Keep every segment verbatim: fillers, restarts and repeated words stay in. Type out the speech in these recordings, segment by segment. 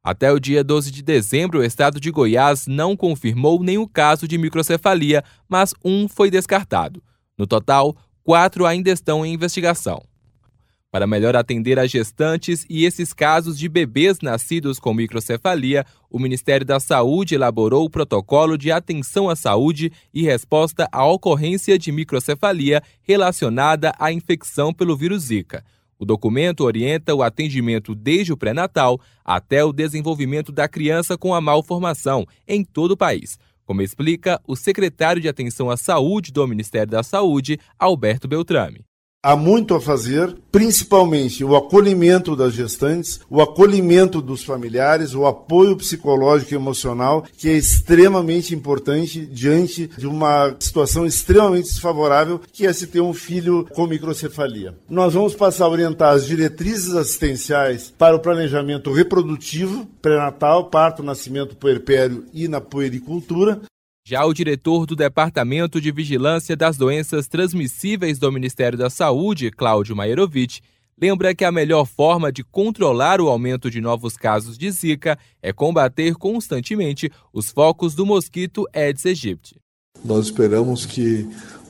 Até o dia doze de dezembro, o estado de Goiás não confirmou nenhum caso de microcefalia, mas um foi descartado. No total, quatro ainda estão em investigação. Para melhor atender as gestantes e esses casos de bebês nascidos com microcefalia, o Ministério da Saúde elaborou o protocolo de atenção à saúde e resposta à ocorrência de microcefalia relacionada à infecção pelo vírus Zika. O documento orienta o atendimento desde o pré-natal até o desenvolvimento da criança com a malformação em todo o país, como explica o secretário de Atenção à Saúde do Ministério da Saúde, Alberto Beltrame. Há muito a fazer, principalmente o acolhimento das gestantes, o acolhimento dos familiares, o apoio psicológico e emocional, que é extremamente importante diante de uma situação extremamente desfavorável, que é se ter um filho com microcefalia. Nós vamos passar a orientar as diretrizes assistenciais para o planejamento reprodutivo, pré-natal, parto, nascimento, puerpério e na puericultura. Já o diretor do Departamento de Vigilância das Doenças Transmissíveis do Ministério da Saúde, Cláudio Maierovitch, lembra que a melhor forma de controlar o aumento de novos casos de Zika é combater constantemente os focos do mosquito Aedes aegypti. Nós esperamos que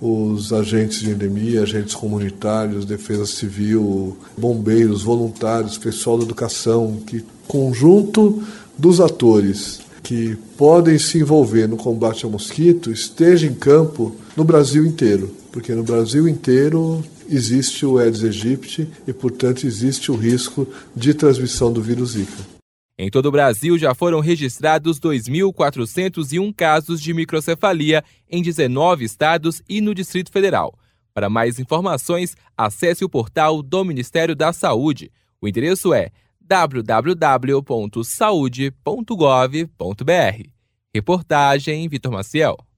os agentes de endemia, agentes comunitários, defesa civil, bombeiros, voluntários, pessoal da educação, que conjunto dos atores que podem se envolver no combate ao mosquito esteja em campo no Brasil inteiro, porque no Brasil inteiro existe o Aedes aegypti e, portanto, existe o risco de transmissão do vírus Zika. Em todo o Brasil já foram registrados dois mil quatrocentos e um casos de microcefalia em dezenove estados e no Distrito Federal. Para mais informações, acesse o portal do Ministério da Saúde. O endereço é w w w ponto saude ponto gov ponto b r. Reportagem Vitor Maciel.